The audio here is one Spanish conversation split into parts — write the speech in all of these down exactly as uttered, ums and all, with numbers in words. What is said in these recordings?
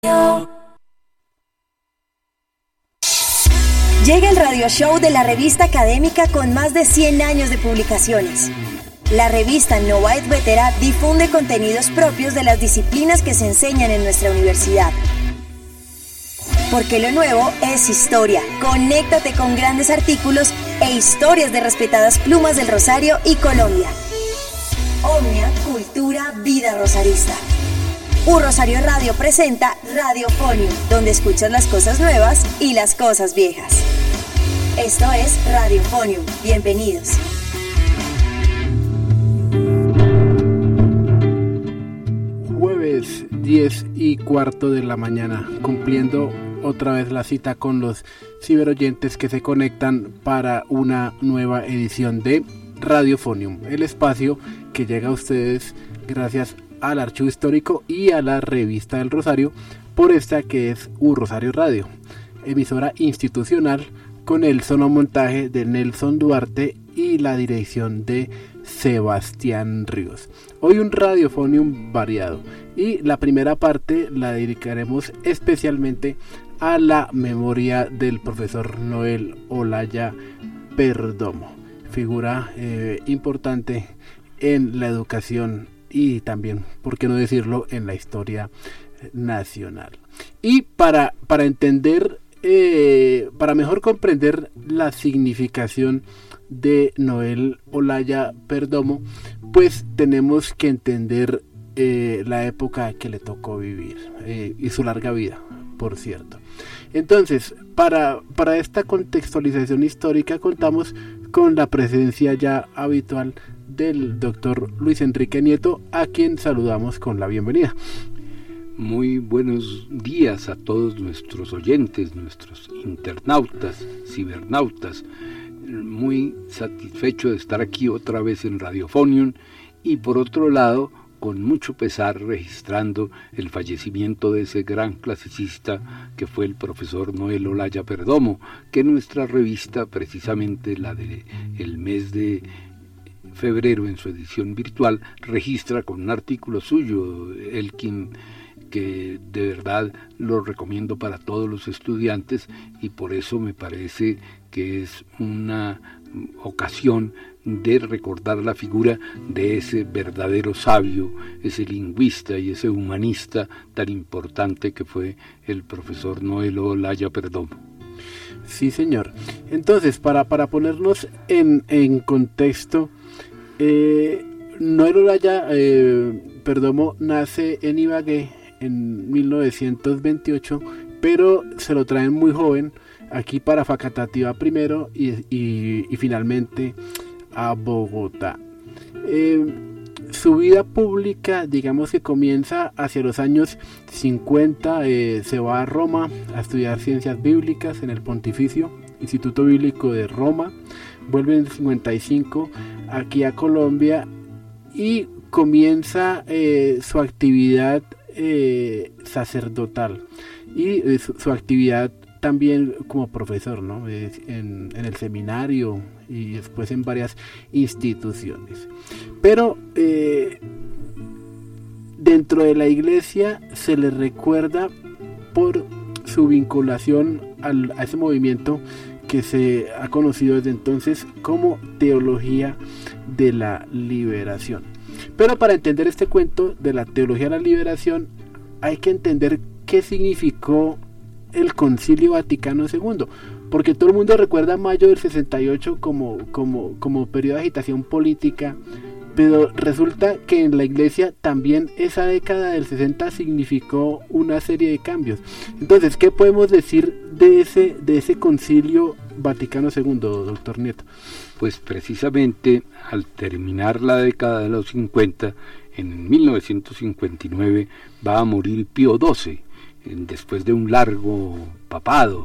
Llega el radio show de la revista académica con más de cien años de publicaciones. La revista Nova et Vetera difunde contenidos propios de las disciplinas que se enseñan en nuestra universidad. Porque lo nuevo es historia. Conéctate con grandes artículos e historias de respetadas plumas del Rosario y Colombia. Omnia, cultura, vida rosarista. U Rosario Radio presenta Radiofonium, donde escuchas las cosas nuevas y las cosas viejas. Esto es Radiofonium. Bienvenidos. Jueves diez y cuarto de la mañana, cumpliendo otra vez la cita con los ciberoyentes que se conectan para una nueva edición de Radiofonium, el espacio que llega a ustedes gracias al Archivo Histórico y a la Revista del Rosario por esta que es U Rosario Radio, emisora institucional con el sonomontaje de Nelson Duarte y la dirección de Sebastián Ríos. Hoy un Radiofonium variado y la primera parte la dedicaremos especialmente a la memoria del profesor Noel Olaya Perdomo, figura eh, importante en la educación y también, por qué no decirlo, en la historia nacional. Y para, para entender, eh, para mejor comprender la significación de Noel Olaya Perdomo, pues tenemos que entender eh, la época que le tocó vivir eh, y su larga vida, por cierto. Entonces, para, para esta contextualización histórica contamos con la presencia ya habitual del doctor Luis Enrique Nieto, a quien saludamos con la bienvenida. Muy buenos días a todos nuestros oyentes, nuestros internautas, cibernautas. Muy satisfecho de estar aquí otra vez en Radiofonium y por otro lado, con mucho pesar registrando el fallecimiento de ese gran clasicista que fue el profesor Noel Olaya Perdomo, que nuestra revista, precisamente la del mes de febrero en su edición virtual, registra con un artículo suyo, el quien que de verdad lo recomiendo para todos los estudiantes y por eso me parece que es una ocasión de recordar la figura de ese verdadero sabio, ese lingüista y ese humanista tan importante que fue el profesor Noel Olaya Perdomo. Sí, señor. Entonces, para, para ponernos en, en contexto, eh, Noel Olaya eh, Perdomo nace en Ibagué en mil novecientos veintiocho, pero se lo traen muy joven aquí para Facatativá primero y, y, y finalmente a Bogotá. Eh, su vida pública, digamos que comienza hacia los años cincuenta, eh, se va a Roma a estudiar ciencias bíblicas en el Pontificio Instituto Bíblico de Roma, vuelve en cincuenta y cinco aquí a Colombia y comienza eh, su actividad eh, sacerdotal y eh, su, su actividad también como profesor, ¿no? En, en el seminario y después en varias instituciones. Pero eh, dentro de la iglesia se le recuerda por su vinculación al, a ese movimiento que se ha conocido desde entonces como teología de la liberación. Pero para entender este cuento de la teología de la liberación hay que entender qué significó el Concilio Vaticano segundo, porque todo el mundo recuerda mayo del sesenta y ocho como, como, como periodo de agitación política, pero resulta que en la iglesia también esa década del sesenta significó una serie de cambios. Entonces, ¿qué podemos decir de ese, de ese Concilio Vaticano segundo, doctor Nieto? Pues precisamente al terminar la década de los cincuenta, en mil novecientos cincuenta y nueve va a morir Pío doce, después de un largo papado,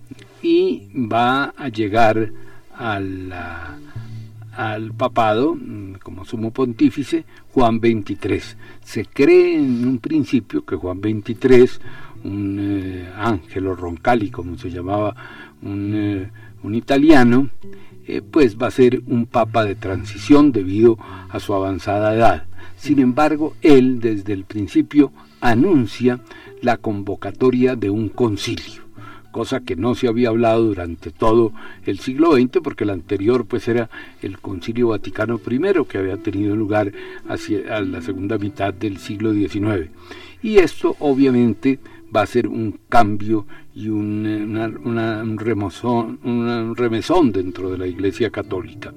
y va a llegar a la, al papado como sumo pontífice Juan veintitrés. Se cree en un principio que Juan veintitrés, un eh, Angelo Roncalli, como se llamaba, un, eh, un italiano, eh, pues va a ser un papa de transición debido a su avanzada edad. Sin embargo, él desde el principio anuncia la convocatoria de un concilio, cosa que no se había hablado durante todo el siglo veinte, porque el anterior pues era el Concilio Vaticano primero, que había tenido lugar hacia a la segunda mitad del siglo diecinueve. Y esto obviamente va a ser un cambio y un, una, una, un, remozón, un remesón dentro de la Iglesia Católica.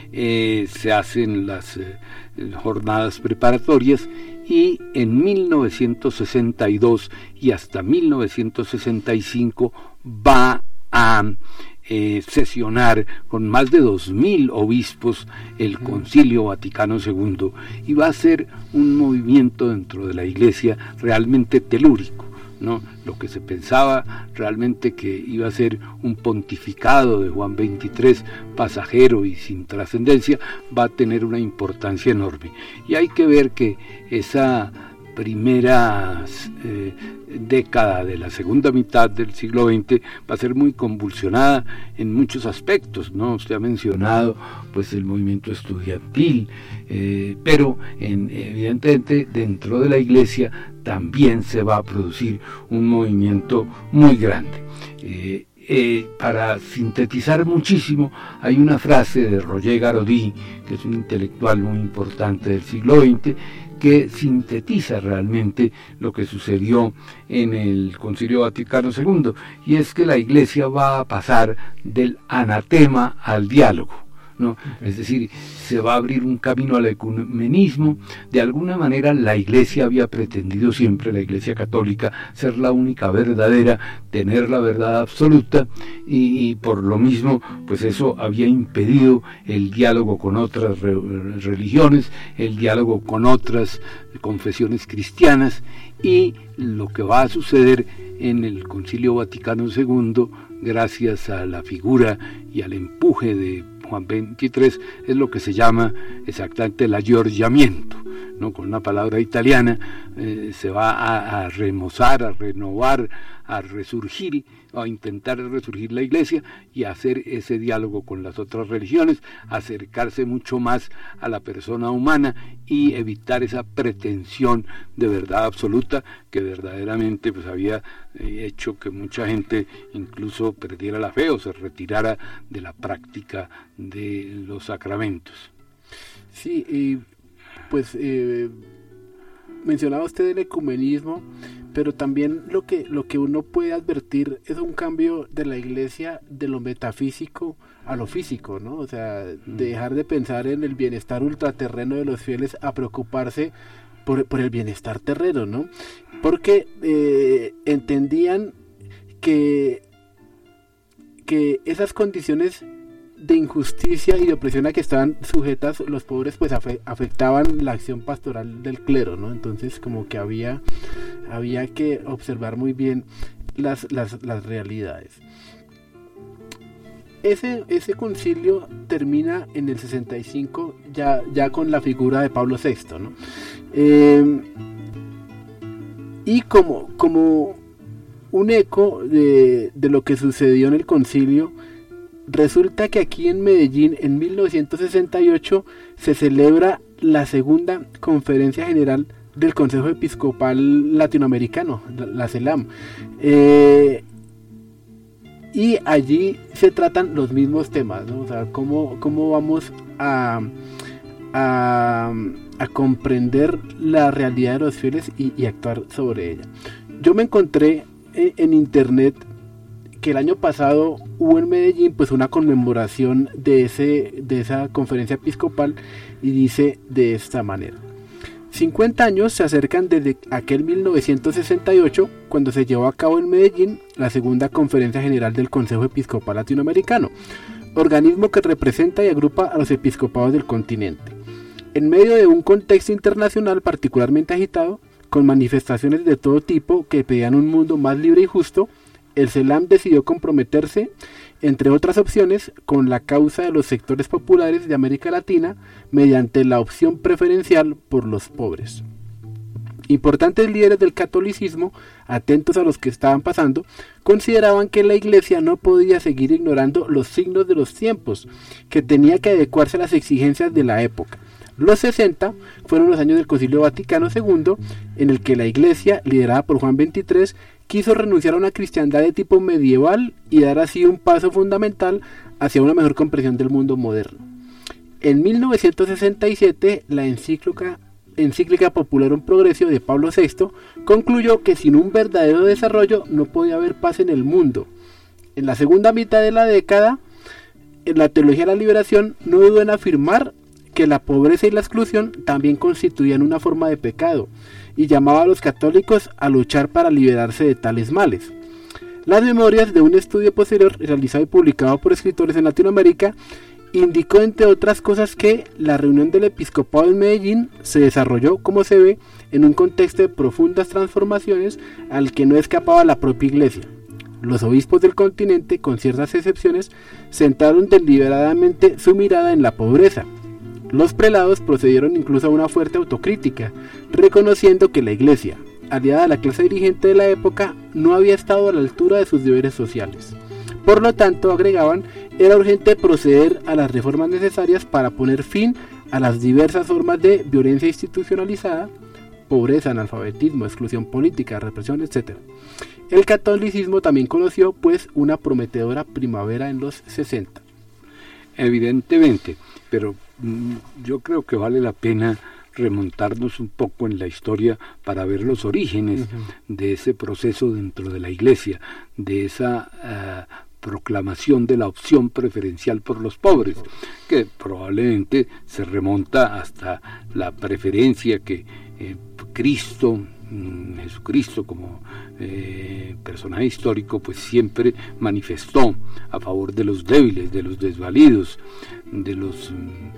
Eh, se hacen las eh, jornadas preparatorias, y en mil novecientos sesenta y dos y hasta mil novecientos sesenta y cinco va a eh, sesionar con más de dos mil obispos el Concilio Vaticano segundo, y va a ser un movimiento dentro de la Iglesia realmente telúrico, ¿no? Lo que se pensaba realmente que iba a ser un pontificado de Juan veintitrés pasajero y sin trascendencia, va a tener una importancia enorme. Y hay que ver que esa primera eh, década de la segunda mitad del siglo veinte va a ser muy convulsionada en muchos aspectos, ¿no? Usted ha mencionado pues el movimiento estudiantil, eh, pero en, evidentemente dentro de la Iglesia también se va a producir un movimiento muy grande. Eh, eh, para sintetizar muchísimo, hay una frase de Roger Garaudy, que es un intelectual muy importante del siglo veinte, que sintetiza realmente lo que sucedió en el Concilio Vaticano segundo, y es que la Iglesia va a pasar del anatema al diálogo, ¿no? Es decir, se va a abrir un camino al ecumenismo. De alguna manera la Iglesia había pretendido siempre, la Iglesia Católica, ser la única verdadera, tener la verdad absoluta, y, y por lo mismo pues eso había impedido el diálogo con otras re, religiones, el diálogo con otras confesiones cristianas. Y lo que va a suceder en el Concilio Vaticano segundo, gracias a la figura y al empuje de Juan veintitrés, es lo que se llama exactamente el aggiorgiamiento, ¿no? Con una palabra italiana eh, se va a, a remozar, a renovar, a resurgir, a intentar resurgir la Iglesia y a hacer ese diálogo con las otras religiones, acercarse mucho más a la persona humana y evitar esa pretensión de verdad absoluta que verdaderamente pues había eh, hecho que mucha gente incluso perdiera la fe o se retirara de la práctica de los sacramentos. Sí, y pues eh, mencionaba usted el ecumenismo, pero también lo que, lo que uno puede advertir es un cambio de la Iglesia de lo metafísico a lo físico, ¿no? O sea, de dejar de pensar en el bienestar ultraterreno de los fieles a preocuparse por, por el bienestar terreno, ¿no? Porque eh, entendían que, que esas condiciones de injusticia y de opresión a que estaban sujetas los pobres pues afe- afectaban la acción pastoral del clero, ¿no? Entonces como que había había que observar muy bien las, las, las realidades. Ese, ese concilio termina en el sesenta y cinco ya, ya con la figura de Pablo sexto, ¿no? Eh, y como, como un eco de, de lo que sucedió en el concilio, resulta que aquí en Medellín, en mil novecientos sesenta y ocho, se celebra la segunda conferencia general del Consejo Episcopal Latinoamericano, la, la CELAM. Eh, y allí se tratan los mismos temas, ¿no? O sea, cómo, cómo vamos a, a, a comprender la realidad de los fieles y, y actuar sobre ella. Yo me encontré en, en internet que el año pasado hubo en Medellín pues una conmemoración de, ese, de esa conferencia episcopal, y dice de esta manera: cincuenta años se acercan desde aquel mil novecientos sesenta y ocho, cuando se llevó a cabo en Medellín la segunda conferencia general del Consejo Episcopal Latinoamericano, organismo que representa y agrupa a los episcopados del continente. En medio de un contexto internacional particularmente agitado, con manifestaciones de todo tipo que pedían un mundo más libre y justo, el CELAM decidió comprometerse, entre otras opciones, con la causa de los sectores populares de América Latina mediante la opción preferencial por los pobres. Importantes líderes del catolicismo, atentos a los que estaban pasando, consideraban que la Iglesia no podía seguir ignorando los signos de los tiempos, que tenía que adecuarse a las exigencias de la época. Los sesenta fueron los años del Concilio Vaticano segundo, en el que la Iglesia, liderada por Juan veintitrés, quiso renunciar a una cristiandad de tipo medieval y dar así un paso fundamental hacia una mejor comprensión del mundo moderno. En mil novecientos sesenta y siete, la encíclica, encíclica Popularum Progressio de Pablo sexto concluyó que sin un verdadero desarrollo no podía haber paz en el mundo. En la segunda mitad de la década, en la teología de la liberación no dudó en afirmar que la pobreza y la exclusión también constituían una forma de pecado y llamaba a los católicos a luchar para liberarse de tales males. Las memorias de un estudio posterior realizado y publicado por escritores en Latinoamérica indicó, entre otras cosas, que la reunión del episcopado en Medellín se desarrolló, como se ve, en un contexto de profundas transformaciones al que no escapaba la propia Iglesia. Los obispos del continente, con ciertas excepciones, centraron deliberadamente su mirada en la pobreza. Los prelados procedieron incluso a una fuerte autocrítica, reconociendo que la Iglesia, aliada a la clase dirigente de la época, no había estado a la altura de sus deberes sociales. Por lo tanto, agregaban, era urgente proceder a las reformas necesarias para poner fin a las diversas formas de violencia institucionalizada, pobreza, analfabetismo, exclusión política, represión, etcétera. El catolicismo también conoció, pues, una prometedora primavera en los sesenta. Evidentemente, pero mmm, yo creo que vale la pena remontarnos un poco en la historia para ver los orígenes uh-huh. de ese proceso dentro de la Iglesia, de esa uh, proclamación de la opción preferencial por los pobres, que probablemente se remonta hasta la preferencia que eh, Cristo, Jesucristo como eh, personaje histórico, pues siempre manifestó a favor de los débiles, de los desvalidos, de los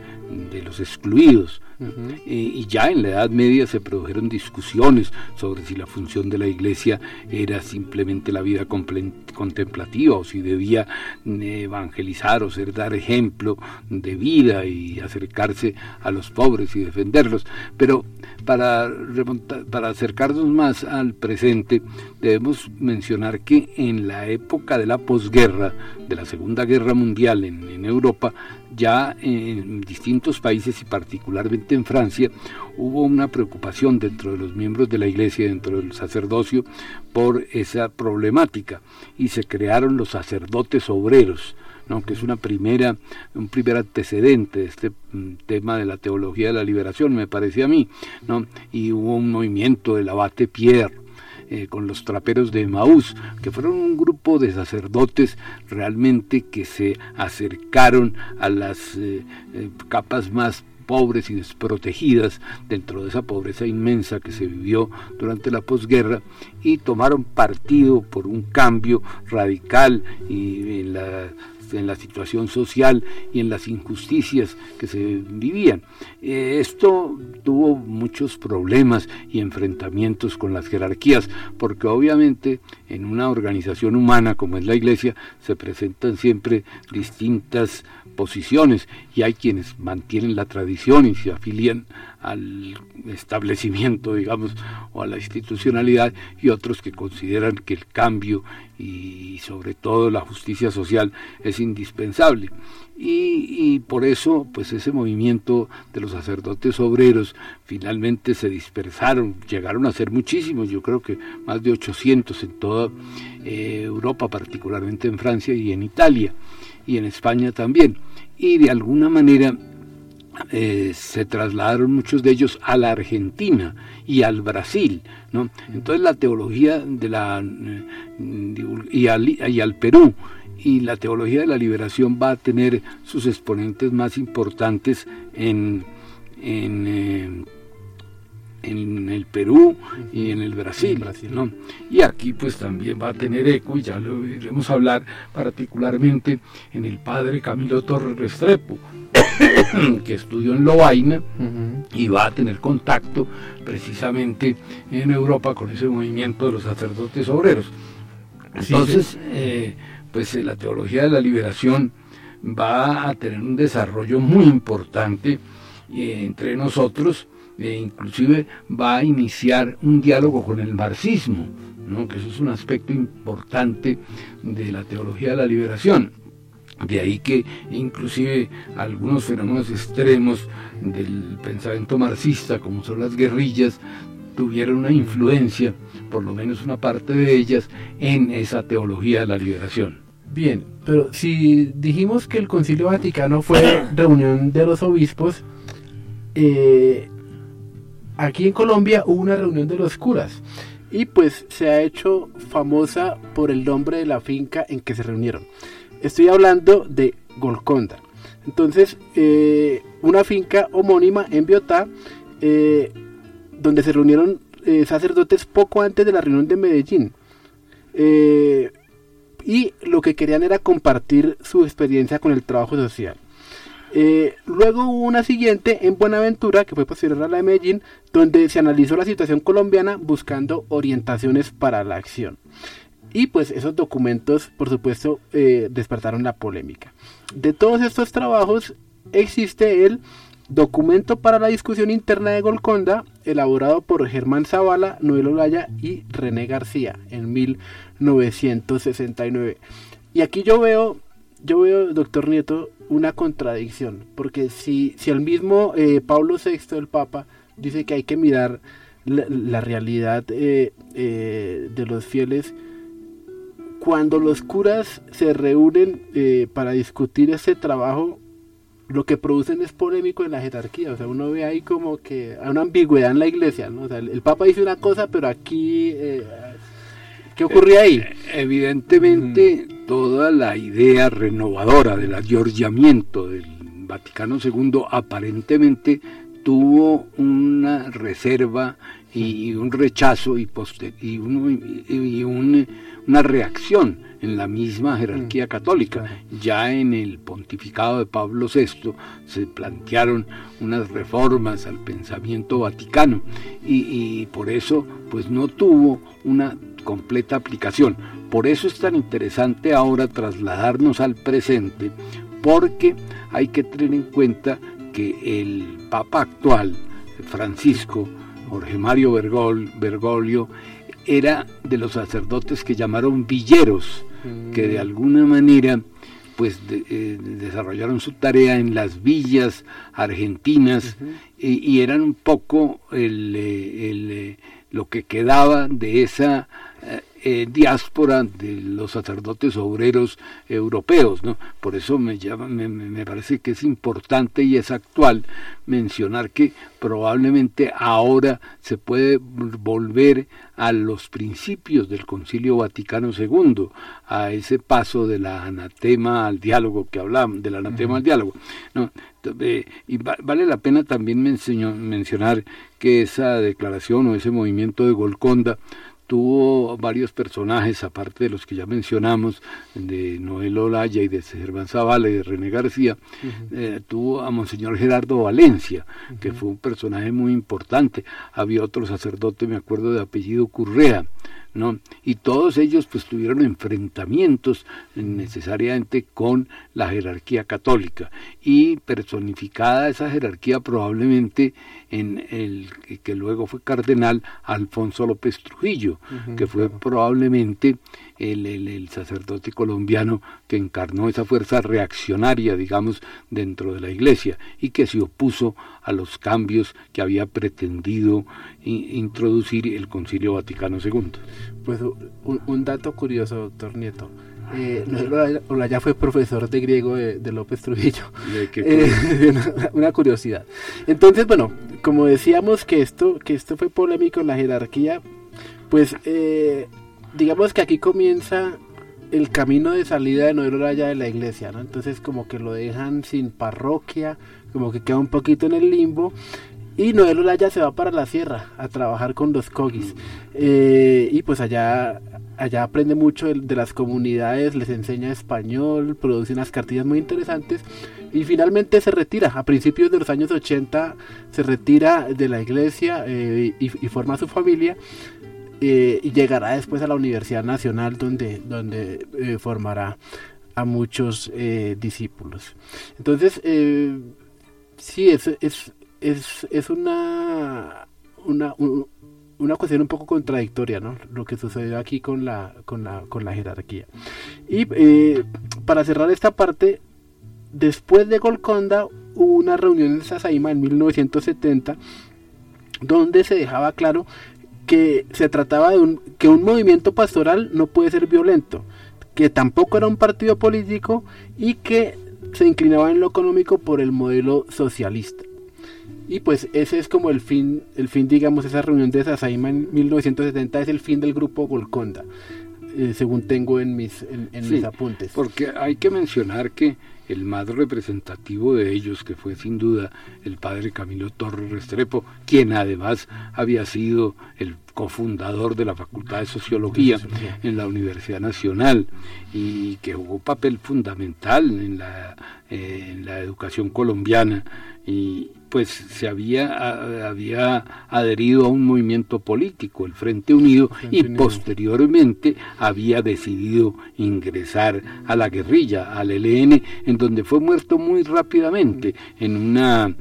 de los excluidos. Uh-huh. eh, y ya en la Edad Media se produjeron discusiones sobre si la función de la Iglesia era simplemente la vida comple- contemplativa o si debía eh, evangelizar o ser dar ejemplo de vida y acercarse a los pobres y defenderlos. Pero para, remontar, para acercarnos más al presente, debemos mencionar que en la época de la posguerra, de la Segunda Guerra Mundial en, en Europa, ya en distintos países y particularmente en Francia, hubo una preocupación dentro de los miembros de la Iglesia, dentro del sacerdocio, por esa problemática, y se crearon los sacerdotes obreros, ¿no? Que es una primera, un primer antecedente de este mm, tema de la teología de la liberación, me parece a mí, ¿no? Y hubo un movimiento del abate Pierre, Eh, con los traperos de Emaús, que fueron un grupo de sacerdotes realmente que se acercaron a las eh, eh, capas más pobres y desprotegidas dentro de esa pobreza inmensa que se vivió durante la posguerra, y tomaron partido por un cambio radical y en la en la situación social y en las injusticias que se vivían. Eh, esto tuvo muchos problemas y enfrentamientos con las jerarquías, porque obviamente en una organización humana como es la Iglesia se presentan siempre distintas posiciones, y hay quienes mantienen la tradición y se afilian al establecimiento, digamos, o a la institucionalidad, y otros que consideran que el cambio y sobre todo la justicia social es indispensable. Y, y por eso, pues ese movimiento de los sacerdotes obreros finalmente se dispersaron, llegaron a ser muchísimos, yo creo que más de ochocientos en toda eh, Europa, particularmente en Francia y en Italia, y en España también, y de alguna manera eh, se trasladaron muchos de ellos a la Argentina y al Brasil, ¿no? Entonces la teología de la eh, y, al, y al Perú, y la teología de la liberación va a tener sus exponentes más importantes en en eh, en el Perú y en el Brasil, Brasil, ¿no? Y aquí pues también va a tener eco, y ya lo iremos a hablar particularmente en el padre Camilo Torres Restrepo, que estudió en Lovaina uh-huh. y va a tener contacto precisamente en Europa con ese movimiento de los sacerdotes obreros. Entonces, sí, sí. Eh, pues eh, la teología de la liberación va a tener un desarrollo muy importante eh, entre nosotros. E inclusive va a iniciar un diálogo con el marxismo, ¿no? Que eso es un aspecto importante de la teología de la liberación. De ahí que inclusive algunos fenómenos extremos del pensamiento marxista, como son las guerrillas, tuvieron una influencia, por lo menos una parte de ellas, en esa teología de la liberación. Bien, pero si dijimos que el Concilio Vaticano fue reunión de los obispos, eh, aquí en Colombia hubo una reunión de los curas, y pues se ha hecho famosa por el nombre de la finca en que se reunieron. Estoy hablando de Golconda. Entonces, eh, una finca homónima en Biotá, eh, donde se reunieron eh, sacerdotes poco antes de la reunión de Medellín. Eh, y lo que querían era compartir su experiencia con el trabajo social. Eh, luego hubo una siguiente en Buenaventura, que fue posterior a la de Medellín, donde se analizó la situación colombiana buscando orientaciones para la acción. Y pues esos documentos, por supuesto, eh, despertaron la polémica. De todos estos trabajos existe el Documento para la discusión interna de Golconda, elaborado por Germán Zavala, Noel Olaya y René García en mil novecientos sesenta y nueve. Y aquí yo veo, yo veo, doctor Nieto, una contradicción, porque si, si el mismo eh, Pablo sexto, el Papa, dice que hay que mirar la, la realidad eh, eh, de los fieles, cuando los curas se reúnen eh, para discutir este trabajo, lo que producen es polémico en la jerarquía. O sea, uno ve ahí como que hay una ambigüedad en la iglesia, ¿no? O sea, el, el Papa dice una cosa, pero aquí eh, ¿qué ocurría ahí? Evidentemente mm. toda la idea renovadora del ayornamiento del Vaticano segundo aparentemente tuvo una reserva y un rechazo y, poster- y, un, y, y un, una reacción en la misma jerarquía católica. Ya en el pontificado de Pablo sexto se plantearon unas reformas al pensamiento vaticano y, y por eso pues no tuvo una completa aplicación. Por eso es tan interesante ahora trasladarnos al presente, porque hay que tener en cuenta que el Papa actual, Francisco Jorge Mario Bergol, Bergoglio, era de los sacerdotes que llamaron villeros, mm. que de alguna manera pues de, eh, desarrollaron su tarea en las villas argentinas, uh-huh. y, y eran un poco el, el, el, lo que quedaba de esa eh, eh, diáspora de los sacerdotes obreros europeos, ¿no? Por eso me, llama, me, me parece que es importante y es actual mencionar que probablemente ahora se puede volver a los principios del Concilio Vaticano segundo, a ese paso del anatema al diálogo que hablamos, del anatema uh-huh. al diálogo, ¿no? Eh, y va, vale la pena también menciono, mencionar que esa declaración o ese movimiento de Golconda tuvo varios personajes, aparte de los que ya mencionamos, de Noel Olaya y de Germán Zavala y de René García. Uh-huh. eh, tuvo a Monseñor Gerardo Valencia, uh-huh. que fue un personaje muy importante. Había otro sacerdote, me acuerdo de apellido Currea, ¿no? Y todos ellos pues tuvieron enfrentamientos necesariamente con la jerarquía católica, y personificada esa jerarquía probablemente en el que luego fue cardenal Alfonso López Trujillo, uh-huh, que fue claro. probablemente el, el, el sacerdote colombiano que encarnó esa fuerza reaccionaria, digamos, dentro de la iglesia, y que se opuso a los cambios que había pretendido in, introducir el Concilio Vaticano segundo. Pues un, un dato curioso, doctor Nieto. Eh, Olaya fue profesor de griego de, de López Trujillo. Eh, una, una curiosidad. Entonces, bueno, como decíamos que esto, que esto fue polémico en la jerarquía, pues eh, digamos que aquí comienza el camino de salida de Noel Olaya de la iglesia, ¿no? Entonces como que lo dejan sin parroquia, como que queda un poquito en el limbo. Y Noel Olaya se va para la sierra a trabajar con los cogis, eh, y pues allá allá aprende mucho de, de las comunidades, les enseña español, produce unas cartillas muy interesantes y finalmente se retira. A principios de los años ochenta se retira de la iglesia eh, y, y forma su familia, eh, y llegará después a la Universidad Nacional donde, donde eh, formará a muchos eh, discípulos. Entonces, eh, sí, es... es Es, es una, una, una cuestión un poco contradictoria, ¿no? Lo que sucedió aquí con la, con la, con la jerarquía. Y eh, para cerrar esta parte, después de Golconda hubo una reunión en Sasaima en mil novecientos setenta donde se dejaba claro que se trataba de un, que un movimiento pastoral no puede ser violento, que tampoco era un partido político y que se inclinaba en lo económico por el modelo socialista. Y pues ese es como el fin, el fin digamos, esa reunión de Sasaima en mil novecientos setenta es el fin del grupo Golconda, eh, según tengo en mis, en, en sí, mis apuntes. Porque hay que mencionar que el más representativo de ellos, que fue sin duda el padre Camilo Torres Restrepo, quien además había sido el cofundador de la Facultad de Sociología en la Universidad Nacional y que jugó papel fundamental en la, eh, en la educación colombiana, y pues se había, había adherido a un movimiento político, el Frente Unido, Frente y Unido. Posteriormente había decidido ingresar a la guerrilla, al E L N, en donde fue muerto muy rápidamente en una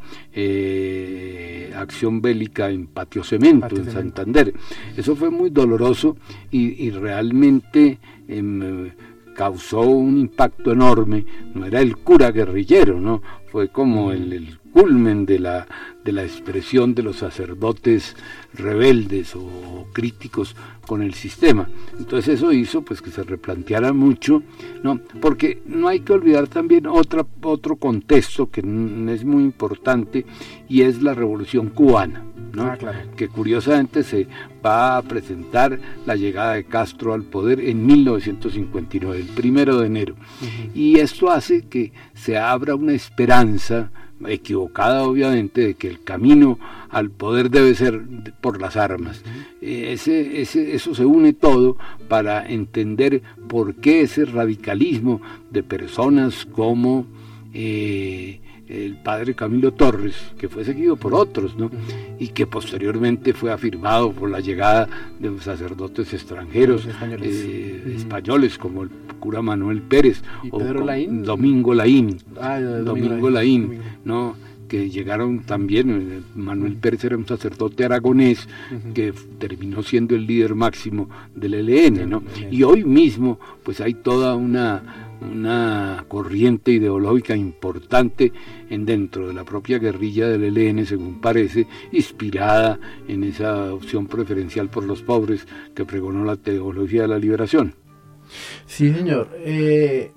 eh, acción bélica en Patio Cemento, Patio en Cemento. Santander. Eso fue muy doloroso y, y realmente eh, causó un impacto enorme. No era el cura guerrillero, ¿no? Fue como el, el culmen de la, de la expresión de los sacerdotes rebeldes o críticos con el sistema. Entonces eso hizo pues que se replanteara mucho, ¿no? Porque no hay que olvidar también otra, otro contexto que es muy importante, y es la Revolución Cubana, ¿no? Ah, claro. Que curiosamente se va a presentar la llegada de Castro al poder en mil novecientos cincuenta y nueve, el primero de enero. Uh-huh. Y esto hace que se abra una esperanza, equivocada obviamente, de que el camino al poder debe ser por las armas. Uh-huh. Ese, ese, eso se une todo para entender por qué ese radicalismo de personas como eh, el padre Camilo Torres, que fue seguido por otros, ¿no? Y que posteriormente fue afirmado por la llegada de sacerdotes extranjeros, españoles, eh, uh-huh. españoles como el cura Manuel Pérez o Pedro Laín? Domingo Laín, ah, Domingo, Domingo Laín, Laín ¿no? Que llegaron también. Manuel Pérez era un sacerdote aragonés, uh-huh. que terminó siendo el líder máximo del E L N, ¿no? Y hoy mismo pues hay toda una una corriente ideológica importante en dentro de la propia guerrilla del E L N, según parece, inspirada en esa opción preferencial por los pobres que pregonó la teología de la liberación. Sí, señor. Eh,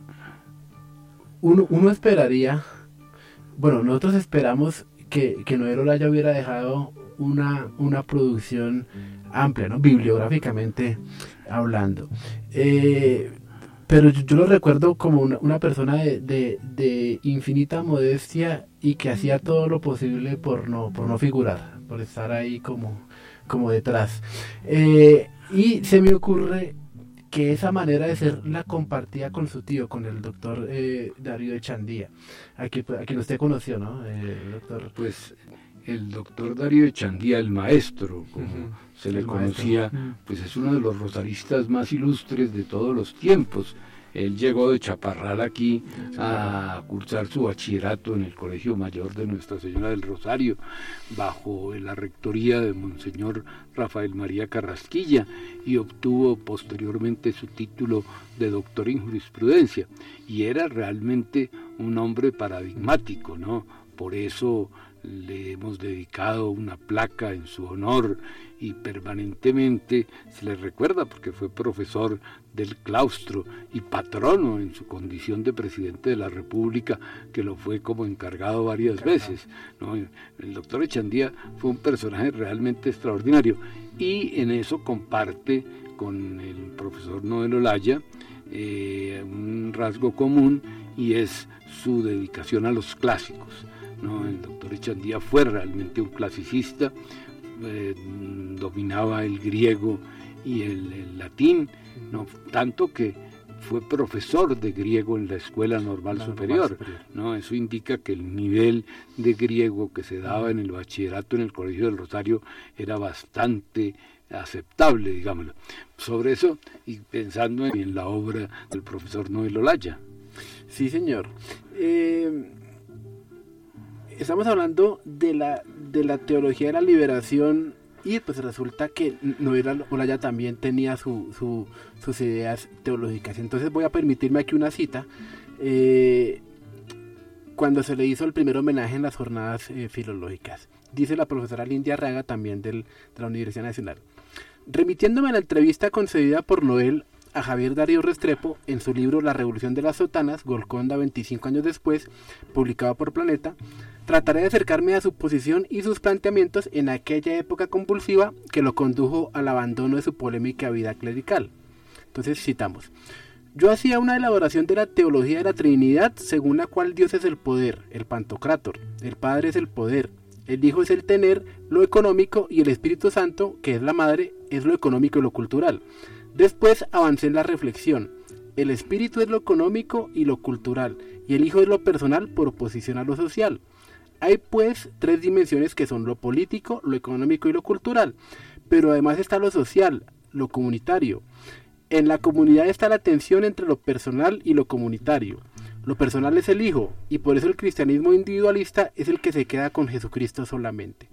uno, uno esperaría, bueno, nosotros esperamos que, que Noel Olaya hubiera dejado una, una producción amplia, ¿no? Bibliográficamente hablando. Eh, pero yo, yo lo recuerdo como una, una persona de, de, de infinita modestia y que hacía todo lo posible por no, por no figurar, por estar ahí como, como detrás. Eh, y se me ocurre que esa manera de ser la compartía con su tío, con el doctor eh, Darío Echandía, a quien, a quien usted conoció, ¿no? Eh, el doctor... Pues el doctor Darío Echandía, el maestro, como uh-huh. se le el conocía, maestro. Pues es uno de los rosaristas más ilustres de todos los tiempos. Él llegó de Chaparral aquí a cursar su bachillerato en el Colegio Mayor de Nuestra Señora del Rosario, bajo la rectoría de Monseñor Rafael María Carrasquilla, y obtuvo posteriormente su título de doctor en jurisprudencia, y era realmente un hombre paradigmático, ¿no? Por eso le hemos dedicado una placa en su honor y permanentemente se le recuerda, porque fue profesor del claustro y patrono en su condición de presidente de la República, que lo fue como encargado varias Encargado. veces, ¿no? El doctor Echandía fue un personaje realmente extraordinario, y en eso comparte con el profesor Noel Olaya eh, un rasgo común, y es su dedicación a los clásicos, ¿no? El doctor Echandía fue realmente un clasicista, eh, dominaba el griego y el, el latín, ¿no? Tanto que fue profesor de griego en la Escuela Normal, la Superior, Normal Superior, ¿no? Eso indica que el nivel de griego que se daba en el bachillerato en el Colegio del Rosario era bastante aceptable, digámoslo. Sobre eso, y pensando en la obra del profesor Noel Olaya. Sí, señor. Eh... Estamos hablando de la de la teología de la liberación, y pues resulta que Noel Olaya también tenía su, su, sus ideas teológicas. Entonces voy a permitirme aquí una cita eh, cuando se le hizo el primer homenaje en las jornadas eh, filológicas. Dice la profesora Lindy Arraga, también del, de la Universidad Nacional. Remitiéndome a la entrevista concedida por Noel a Javier Darío Restrepo en su libro La Revolución de las Sotanas, Golconda veinticinco años después, publicado por Planeta, trataré de acercarme a su posición y sus planteamientos en aquella época convulsiva que lo condujo al abandono de su polémica vida clerical. Entonces citamos: yo hacía una elaboración de la teología de la Trinidad, según la cual Dios es el poder, el Pantocrátor, el Padre es el poder, el Hijo es el tener, lo económico, y el Espíritu Santo, que es la Madre, es lo económico y lo cultural. Después avancé en la reflexión. El Espíritu es lo económico y lo cultural, y el Hijo es lo personal por oposición a lo social. Hay pues tres dimensiones que son lo político, lo económico y lo cultural, pero además está lo social, lo comunitario. En la comunidad está la tensión entre lo personal y lo comunitario. Lo personal es el Hijo, y por eso el cristianismo individualista es el que se queda con Jesucristo solamente.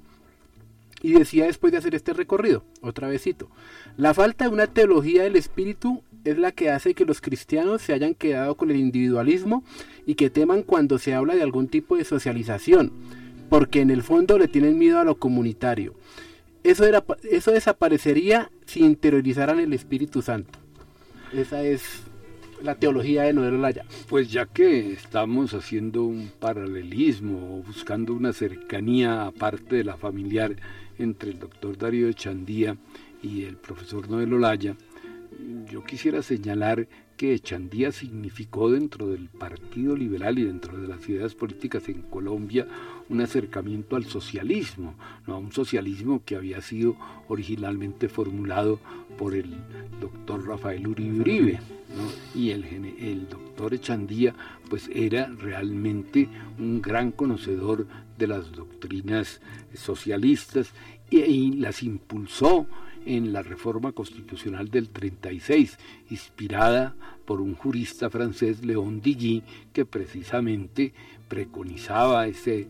Y decía después de hacer este recorrido, otra vez cito: la falta de una teología del espíritu es la que hace que los cristianos se hayan quedado con el individualismo y que teman cuando se habla de algún tipo de socialización, porque en el fondo le tienen miedo a lo comunitario. Eso, era, eso desaparecería si interiorizaran el Espíritu Santo. Esa es la teología de Noel Olaya. Pues ya que estamos haciendo un paralelismo o buscando una cercanía aparte de la familiar entre el doctor Darío Echandía y el profesor Noel Olaya, yo quisiera señalar que Echandía significó dentro del Partido Liberal y dentro de las ideas políticas en Colombia un acercamiento al socialismo, ¿no? Un socialismo que había sido originalmente formulado por el doctor Rafael Uribe Uribe, ¿no? Y el, el doctor Echandía pues era realmente un gran conocedor de las doctrinas socialistas y, y las impulsó en la reforma constitucional del treinta y seis, inspirada por un jurista francés, Léon Diggy, que precisamente preconizaba ese,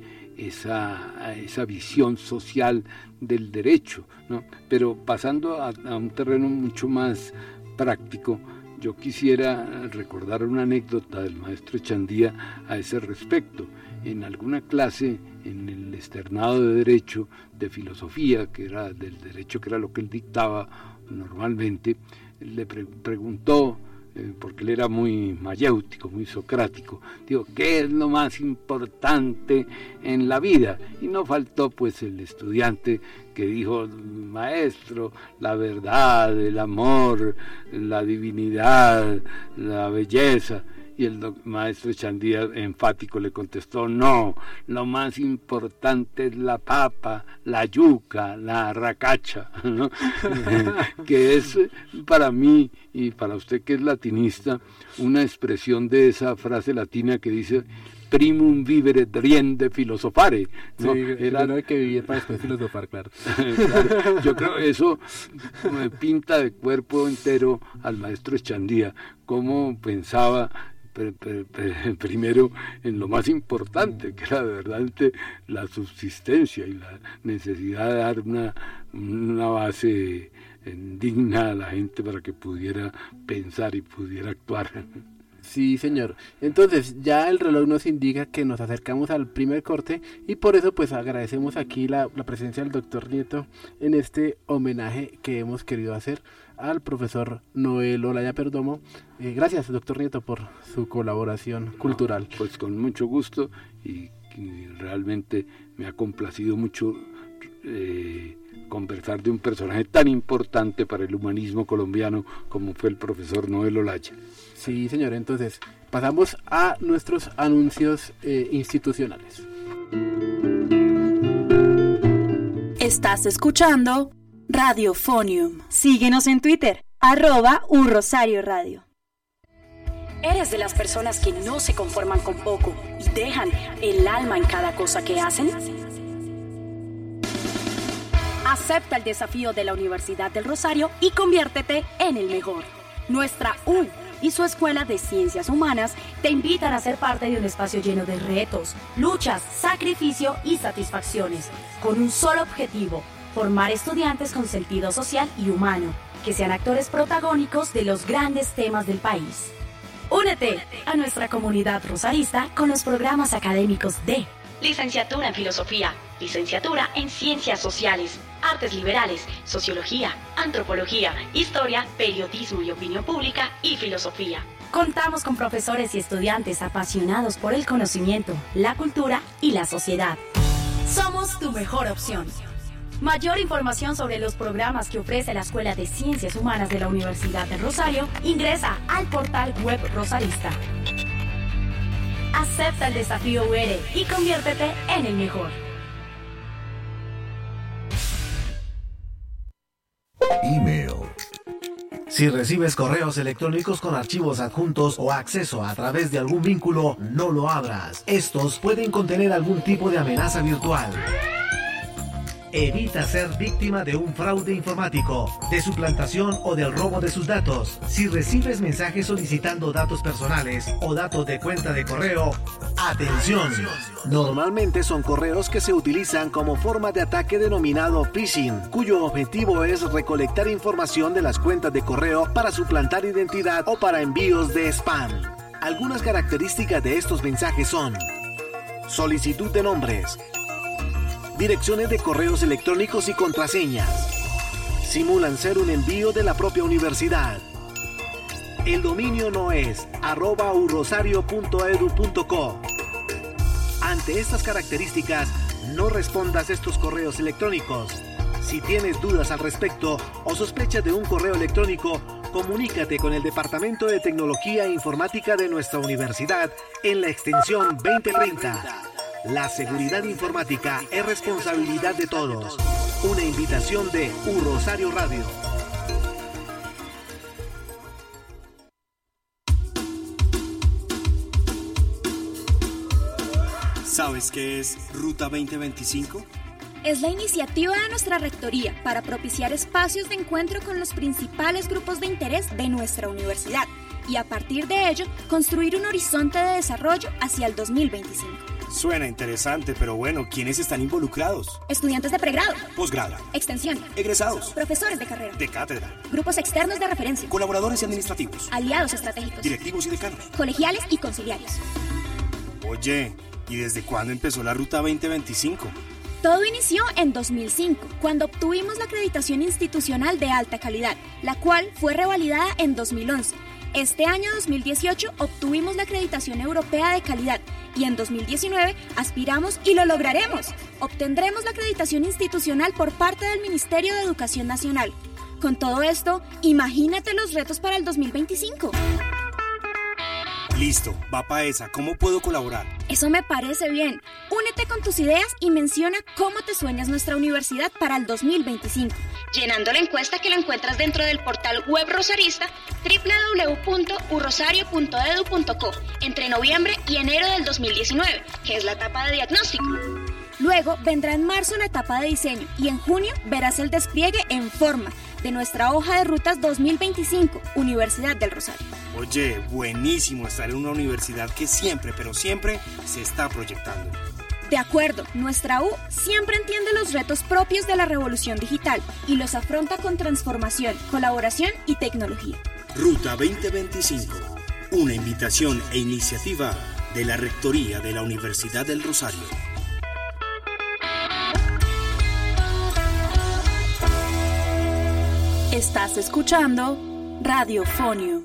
esa, esa visión social del derecho, ¿no? Pero pasando a, a un terreno mucho más práctico, yo quisiera recordar una anécdota del maestro Echandía a ese respecto. En alguna clase, en el externado de Derecho, de Filosofía, que era del Derecho, que era lo que él dictaba normalmente, le pre- preguntó, eh, porque él era muy mayéutico, muy socrático, digo, ¿qué es lo más importante en la vida? Y no faltó pues el estudiante que dijo, maestro, la verdad, el amor, la divinidad, la belleza. Y el doc- maestro Echandía enfático le contestó, no, lo más importante es la papa, la yuca, la arracacha, ¿no? Que es para mí y para usted que es latinista una expresión de esa frase latina que dice primum vivere riende filosofare, ¿no? Sí, Era... no hay que vivir para después filosofar, claro. Claro. Yo creo que eso me pinta de cuerpo entero al maestro Echandía, cómo pensaba Pre, pre, pre, primero en lo más importante, que era de verdad la subsistencia y la necesidad de dar una, una base digna a la gente para que pudiera pensar y pudiera actuar. Sí, señor. Entonces ya el reloj nos indica que nos acercamos al primer corte y por eso pues agradecemos aquí la, la presencia del doctor Nieto en este homenaje que hemos querido hacer al profesor Noel Olaya Perdomo. Eh, gracias, doctor Nieto, por su colaboración cultural. No, pues con mucho gusto y, y realmente me ha complacido mucho eh, conversar de un personaje tan importante para el humanismo colombiano como fue el profesor Noel Olaya. Sí, señor. Entonces, pasamos a nuestros anuncios eh, institucionales. Estás escuchando Radiofonium. Síguenos en Twitter, arroba un Rosario Radio. ¿Eres de las personas que no se conforman con poco y dejan el alma en cada cosa que hacen? Acepta el desafío de la Universidad del Rosario y conviértete en el mejor. Nuestra U y su Escuela de Ciencias Humanas te invitan a ser parte de un espacio lleno de retos, luchas, sacrificio y satisfacciones, con un solo objetivo: formar estudiantes con sentido social y humano, que sean actores protagónicos de los grandes temas del país. Únete a nuestra comunidad rosarista con los programas académicos de Licenciatura en Filosofía, Licenciatura en Ciencias Sociales, Artes Liberales, Sociología, Antropología, Historia, Periodismo y Opinión Pública y Filosofía. Contamos con profesores y estudiantes apasionados por el conocimiento, la cultura y la sociedad. Somos tu mejor opción. Mayor información sobre los programas que ofrece la Escuela de Ciencias Humanas de la Universidad del Rosario, ingresa al portal web Rosarista. Acepta el desafío U R y conviértete en el mejor. Email. Si recibes correos electrónicos con archivos adjuntos o acceso a través de algún vínculo, no lo abras. Estos pueden contener algún tipo de amenaza virtual. Evita ser víctima de un fraude informático, de suplantación o del robo de sus datos. Si recibes mensajes solicitando datos personales o datos de cuenta de correo, ¡atención! Normalmente son correos que se utilizan como forma de ataque denominado phishing, cuyo objetivo es recolectar información de las cuentas de correo para suplantar identidad o para envíos de spam. Algunas características de estos mensajes son: solicitud de nombres, direcciones de correos electrónicos y contraseñas. Simulan ser un envío de la propia universidad. El dominio no es arroba urosario punto edu punto co. Ante estas características, no respondas estos correos electrónicos. Si tienes dudas al respecto o sospechas de un correo electrónico, comunícate con el Departamento de Tecnología e Informática de nuestra universidad en la extensión veinte treinta. La seguridad informática es responsabilidad de todos. Una invitación de U Rosario Radio. ¿Sabes qué es Ruta veinte veinticinco? Es la iniciativa de nuestra rectoría para propiciar espacios de encuentro con los principales grupos de interés de nuestra universidad y a partir de ello construir un horizonte de desarrollo hacia el dos mil veinticinco. Suena interesante, pero bueno, ¿quiénes están involucrados? Estudiantes de pregrado, posgrado, extensión, egresados, profesores de carrera, de cátedra, grupos externos de referencia, colaboradores y administrativos, aliados estratégicos, directivos y decanos, colegiales y conciliarios. Oye, ¿y desde cuándo empezó la Ruta veinte veinticinco? Todo inició en dos mil cinco, cuando obtuvimos la acreditación institucional de alta calidad, la cual fue revalidada en dos mil once. Este año dos mil dieciocho obtuvimos la acreditación europea de calidad y en dos mil diecinueve aspiramos y lo lograremos. Obtendremos la acreditación institucional por parte del Ministerio de Educación Nacional. Con todo esto, imagínate los retos para el dos mil veinticinco. Listo, va pa' esa. ¿Cómo puedo colaborar? Eso me parece bien. Únete con tus ideas y menciona cómo te sueñas nuestra universidad para el dos mil veinticinco. Llenando la encuesta que la encuentras dentro del portal web rosarista doble u doble u doble u punto u rosario punto edu punto co entre noviembre y enero del dos mil diecinueve, que es la etapa de diagnóstico. Luego vendrá en marzo la etapa de diseño y en junio verás el despliegue en forma de nuestra hoja de rutas dos mil veinticinco, Universidad del Rosario. Oye, buenísimo estar en una universidad que siempre, pero siempre se está proyectando. De acuerdo, nuestra U siempre entiende los retos propios de la revolución digital y los afronta con transformación, colaboración y tecnología. Ruta veinte veinticinco, una invitación e iniciativa de la Rectoría de la Universidad del Rosario. Estás escuchando Radio Fonium.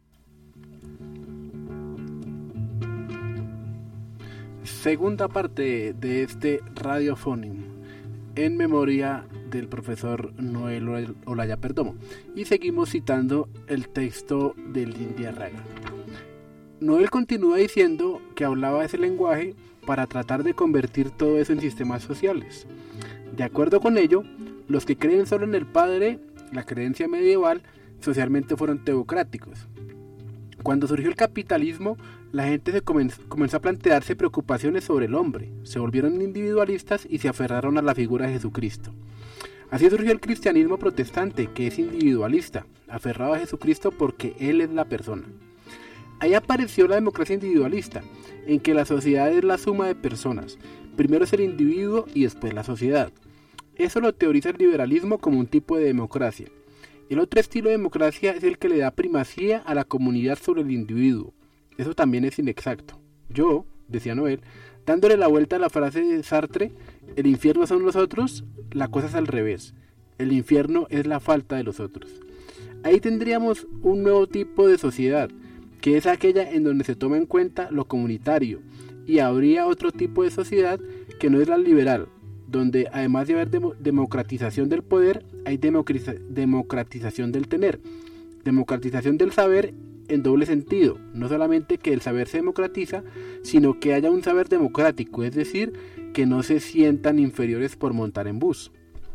Segunda parte de este Radio Fonium, en memoria del profesor Noel Olaya Perdomo. Y seguimos citando el texto de Lindy Arraga. Noel continúa diciendo que hablaba ese lenguaje para tratar de convertir todo eso en sistemas sociales. De acuerdo con ello, los que creen solo en el Padre, la creencia medieval, socialmente fueron teocráticos. Cuando surgió el capitalismo, la gente se comenzó, comenzó a plantearse preocupaciones sobre el hombre, se volvieron individualistas y se aferraron a la figura de Jesucristo. Así surgió el cristianismo protestante, que es individualista, aferrado a Jesucristo porque Él es la persona. Ahí apareció la democracia individualista, en que la sociedad es la suma de personas, primero es el individuo y después la sociedad. Eso lo teoriza el liberalismo como un tipo de democracia. El otro estilo de democracia es el que le da primacía a la comunidad sobre el individuo. Eso también es inexacto. Yo, decía Noel, dándole la vuelta a la frase de Sartre, el infierno son los otros, la cosa es al revés. El infierno es la falta de los otros. Ahí tendríamos un nuevo tipo de sociedad, que es aquella en donde se toma en cuenta lo comunitario, y habría otro tipo de sociedad que no es la liberal, donde además de haber dem- democratización del poder, hay democratiza- democratización del tener, democratización del saber en doble sentido, no solamente que el saber se democratiza, sino que haya un saber democrático, es decir, que no se sientan inferiores por montar en bus.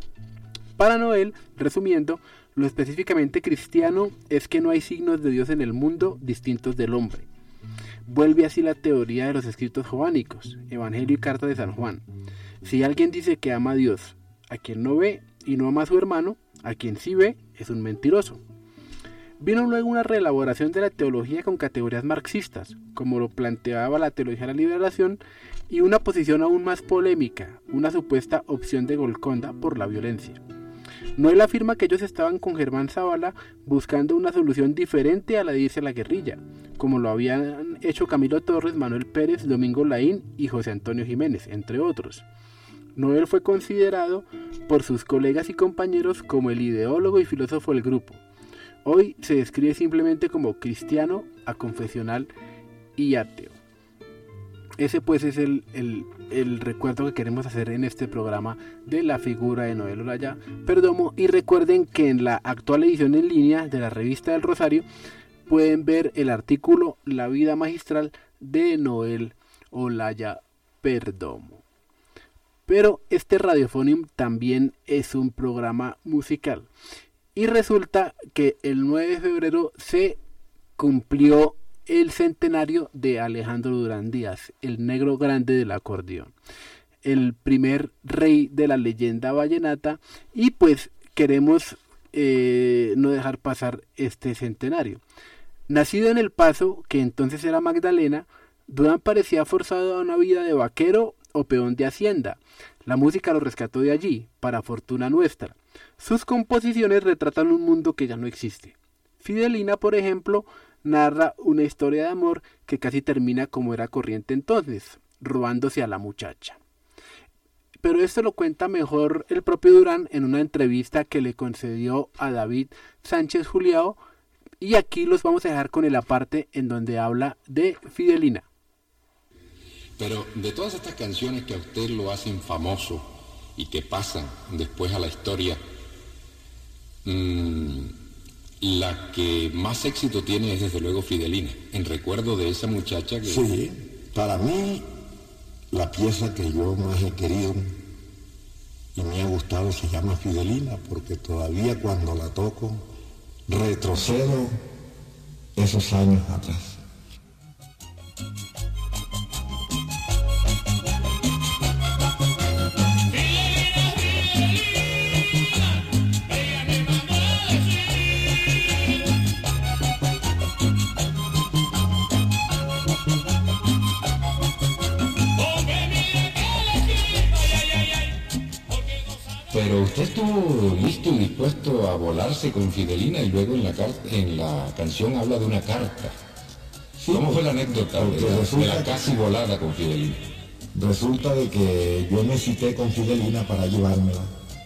Para Noel, resumiendo, lo específicamente cristiano es que no hay signos de Dios en el mundo distintos del hombre. Vuelve así la teoría de los escritos jovánicos, Evangelio y Carta de San Juan. Si alguien dice que ama a Dios, a quien no ve, y no ama a su hermano, a quien sí ve, es un mentiroso. Vino luego una reelaboración de la teología con categorías marxistas, como lo planteaba la teología de la liberación, y una posición aún más polémica, una supuesta opción de Golconda por la violencia. Noel afirma que ellos estaban con Germán Zavala buscando una solución diferente a la de irse a la guerrilla, como lo habían hecho Camilo Torres, Manuel Pérez, Domingo Laín y José Antonio Jiménez, entre otros. Noel fue considerado por sus colegas y compañeros como el ideólogo y filósofo del grupo. Hoy se describe simplemente como cristiano, aconfesional y ateo. Ese pues es el, el, el recuerdo que queremos hacer en este programa de la figura de Noel Olaya Perdomo. Y recuerden que en la actual edición en línea de la revista del Rosario pueden ver el artículo La vida magistral de Noel Olaya Perdomo. Pero este Radiofonium también es un programa musical. Y resulta que el nueve de febrero se cumplió el centenario de Alejandro Durán Díaz, el negro grande del acordeón, el primer rey de la leyenda vallenata, y pues queremos eh, no dejar pasar este centenario. Nacido en El Paso, que entonces era Magdalena, Durán parecía forzado a una vida de vaquero o peón de hacienda. La música lo rescató de allí, para fortuna nuestra. Sus composiciones retratan un mundo que ya no existe. Fidelina, por ejemplo, narra una historia de amor que casi termina como era corriente entonces, robándose a la muchacha. Pero esto lo cuenta mejor el propio Durán en una entrevista que le concedió a David Sánchez Juliao, y aquí los vamos a dejar con el aparte en donde habla de Fidelina. Pero de todas estas canciones que a usted lo hacen famoso y que pasan después a la historia, mmm, la que más éxito tiene es desde luego Fidelina, en recuerdo de esa muchacha que... Sí, para mí la pieza que yo más he querido y me ha gustado se llama Fidelina, porque todavía cuando la toco retrocedo esos años atrás. Pero usted estuvo listo y dispuesto a volarse con Fidelina y luego en la, car- en la canción habla de una carta. Sí, ¿cómo fue la anécdota de la, de la casi volada con Fidelina? Resulta de que yo me cité con Fidelina para llevármela.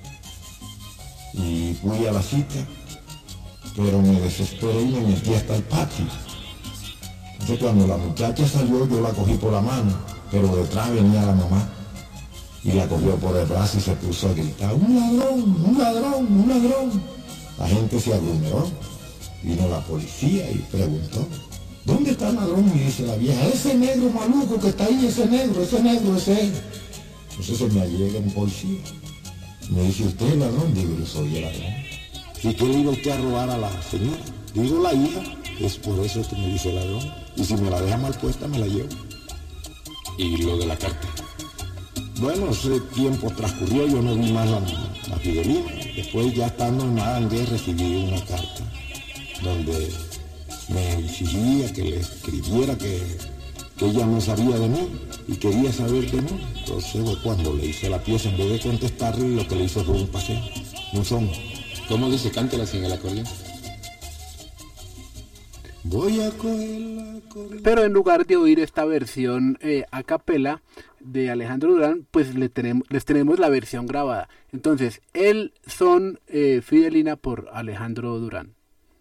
Y fui a la cita, pero me desesperé y me metí hasta el patio. Entonces cuando la muchacha salió yo la cogí por la mano, pero detrás venía la mamá. Y la cogió por el brazo y se puso a gritar, ¡un ladrón, un ladrón, un ladrón! La gente se aglomeró, vino la policía y preguntó, ¿dónde está el ladrón? Y dice la vieja, ese negro maluco que está ahí, ese negro, ese negro, ese es. Entonces se me llega un policía, me dice, ¿usted es el ladrón? Digo, yo soy el ladrón. ¿Y qué le iba usted a robar a la señora? Digo, la hija, es por eso que me dice ladrón, y si me la deja mal puesta me la llevo. ¿Y lo de la carta? Bueno, ese tiempo transcurrió, yo no vi más la, la Fidelina. Después, ya estando en Madangué, recibí una carta donde me exigía que le escribiera que, que ella no sabía de mí y quería saber de mí. Entonces, cuando le hice la pieza, en vez de contestarle, lo que le hizo fue un paseo, un son. ¿Cómo dice? Cántela sin el acordeón. Voy a coger la corriente. Pero en lugar de oír esta versión eh, a capela de Alejandro Durán, pues le tenemos, les tenemos la versión grabada. Entonces, el son eh, Fidelina por Alejandro Durán.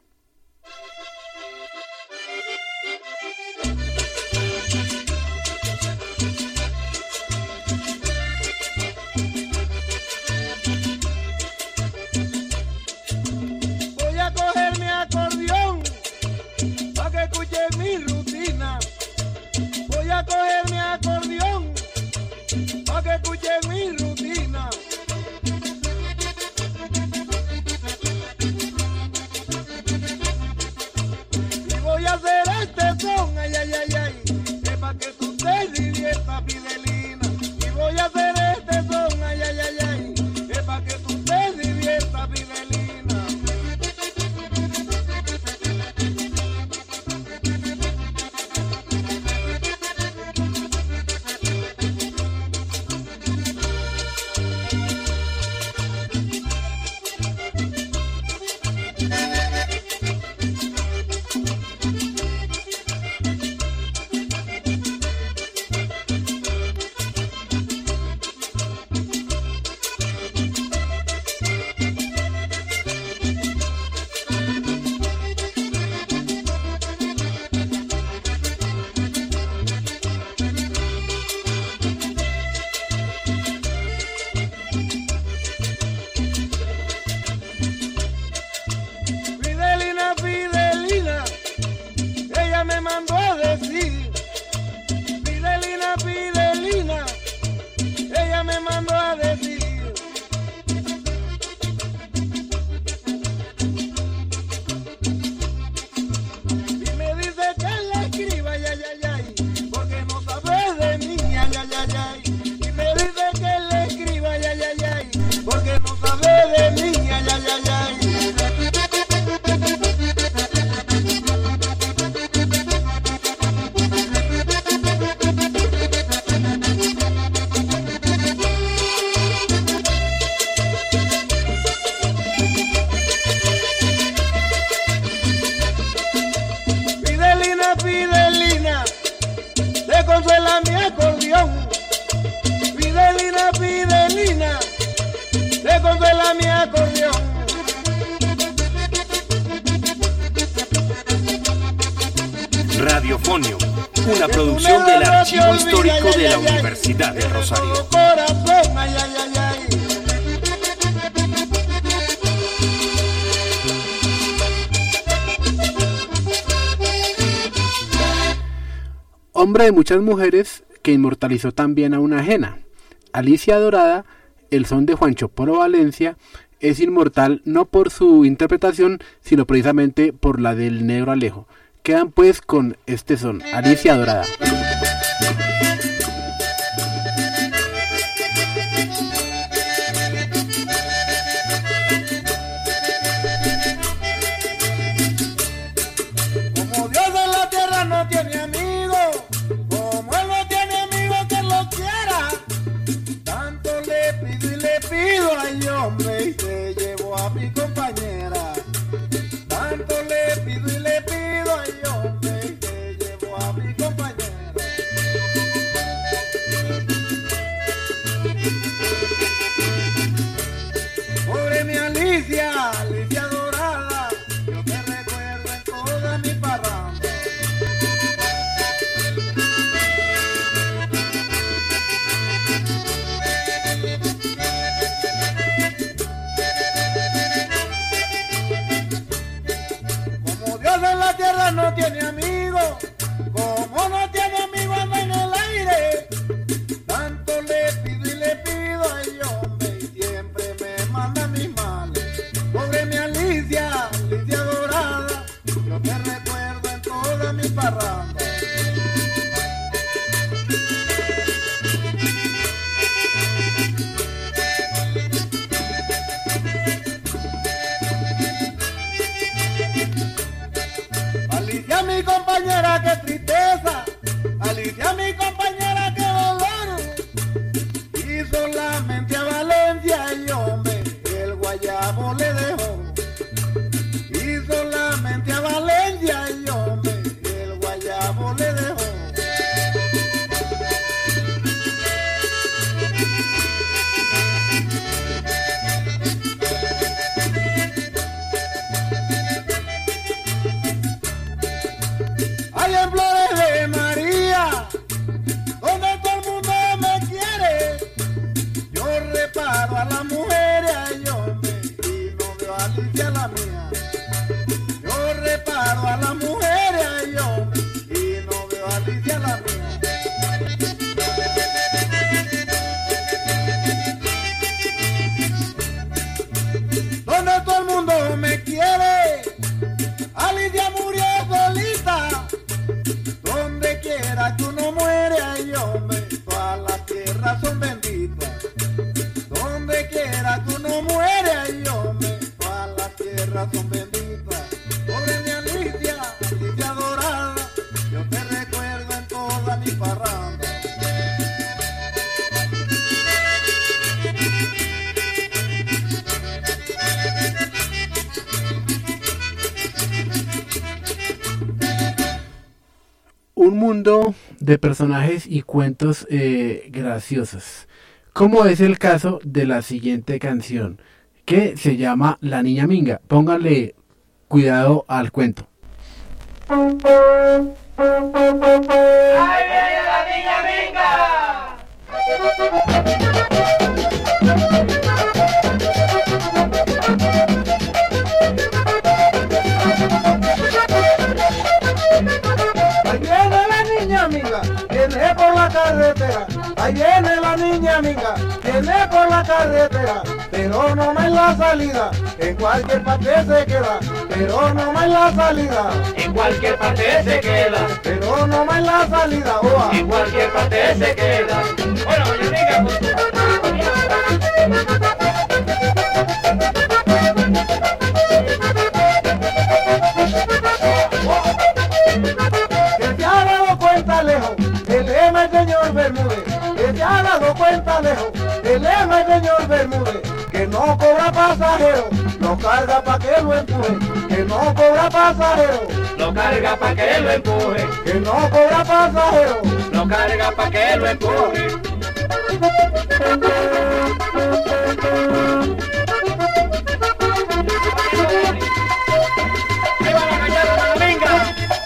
Voy a coger mi acordeón para que escuchen mi rutina. Voy a coger mi acordeón para que escuchen mi rutina. Y voy a hacer este son, ay, ay, ay, ay, es para que tú te diviertas, Fidelina. Y voy a hacer este son, ay, ay, ay, ay, es para que tú te diviertas, Fidelina. Radiofonio, una producción del Archivo Histórico de la Universidad de Rosario. Hombre de muchas mujeres que inmortalizó también a una ajena. Alicia Dorada, el son de Juancho Polo Valencia, es inmortal no por su interpretación, sino precisamente por la del Negro Alejo. Quedan pues con este son, Alicia Dorada. Como Dios en la tierra no tiene amigo, como Él no tiene amigo que lo quiera, tanto le pido y le pido, ay hombre, y se llevo a mi compañera. Tanto le pido y le pido, ay hombre, y se llevo a mi compañera. Pobre mi Alicia, Alicia Dorada, yo te recuerdo en toda mi parranda. Como Dios en la tierra no tiene amigo, como no tiene amigo anda en el aire, tanto le pido y le pido, ay hombre, y siempre me manda mis males. Pobre mi Alicia, Alicia Dorada, yo te recuerdo en toda mi parranda. Alicia mi compañera, qué tristeza, Alicia mi compañera, qué dolor, y solamente a Valencia, ay hombre, el guayabo le dejó, y solamente a Valencia, ay hombre, un mundo de personajes y cuentos eh, graciosos, como es el caso de la siguiente canción, que se llama La Niña Minga. Póngale cuidado al cuento. ¡Ahí viene la niña Minga! Ahí viene la niña Minga, viene por la carretera. Ahí viene la niña Minga, viene por la carretera. Pero no más la salida, en cualquier parte se queda. Pero no más la salida, en cualquier parte se queda. Pero no más la salida, oa. En cualquier parte se queda. Bueno, doña Minga, pues. Que se ha dado cuenta lejos, el lema el señor Bermúdez. Que se ha dado cuenta lejos, el lema el señor Bermúdez. Que no cobra pasajero, lo carga pa' que lo empuje. Que no cobra pasajero, lo carga pa' que lo empuje. Que no cobra pasajero, lo carga pa' que lo empuje. ¡Ahí va la cañada de la Minga!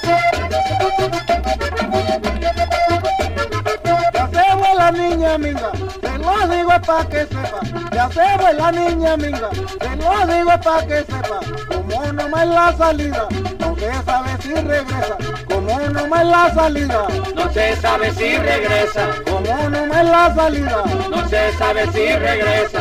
Ya se fue la niña Minga, te lo digo es pa' que sepa. Ya se fue la niña Minga, te lo digo es pa' que sepa. Como no más la salida, no se sabe si regresa. Como no más la salida, no se sabe si regresa. Como no más la salida, no se sabe si regresa.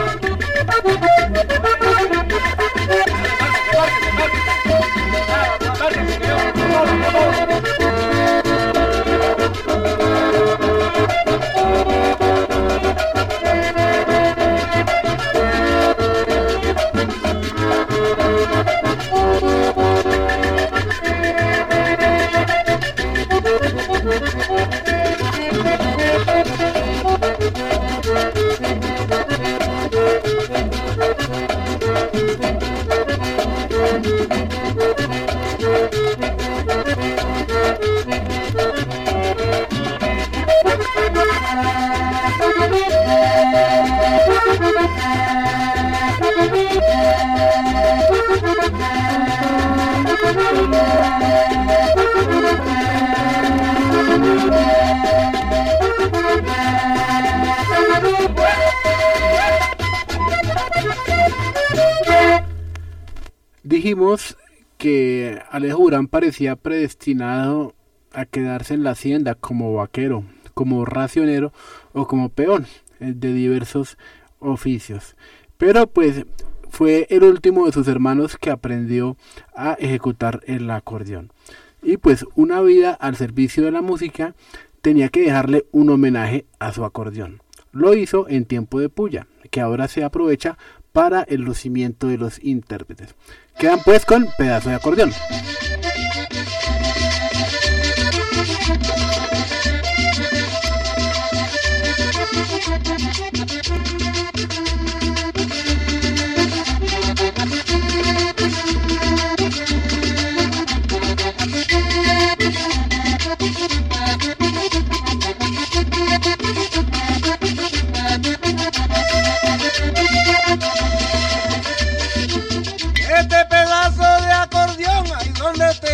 Dijimos que Alejo Durán parecía predestinado a quedarse en la hacienda como vaquero, como racionero o como peón de diversos oficios. Pero pues fue el último de sus hermanos que aprendió a ejecutar el acordeón. Y pues una vida al servicio de la música tenía que dejarle un homenaje a su acordeón. Lo hizo en tiempo de puya, que ahora se aprovecha para el lucimiento de los intérpretes. Quedan pues con Pedazo de Acordeón. este pedazo de acordeón, ahí donde te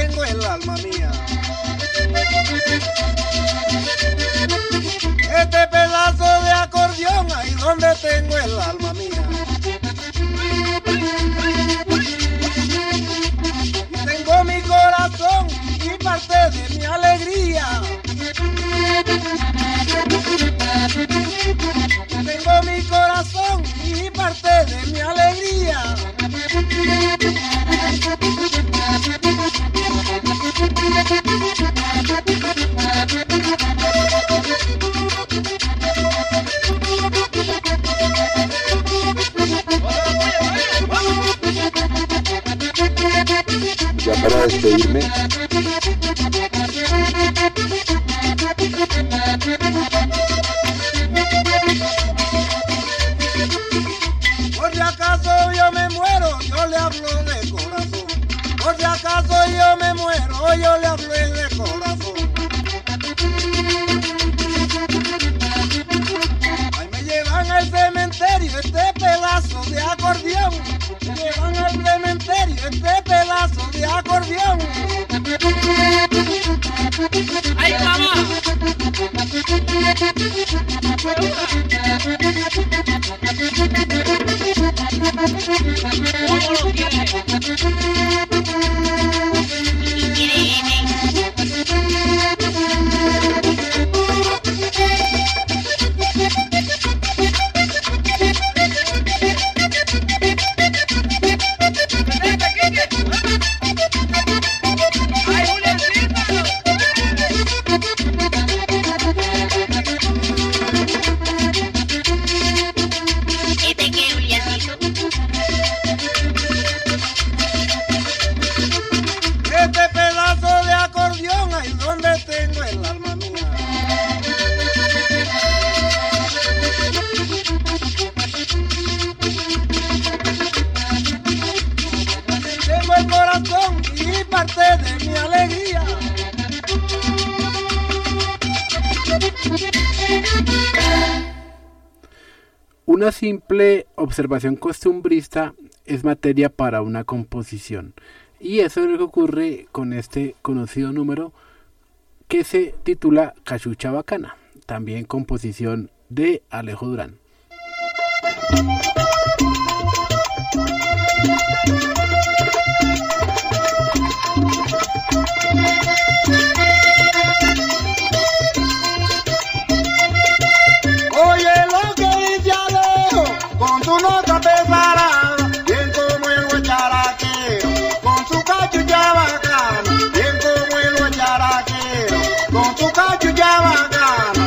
¡Ay, mamá! ¿Cómo lo quiere? Y quiere M. Una simple observación costumbrista es materia para una composición, y eso es lo que ocurre con este conocido número que se titula Cachucha Bacana, también composición de Alejo Durán. Nota pesada, bien como el guacharaquero, con su cachucha bacana, bien como el guacharaquero, con su cachucha bacana.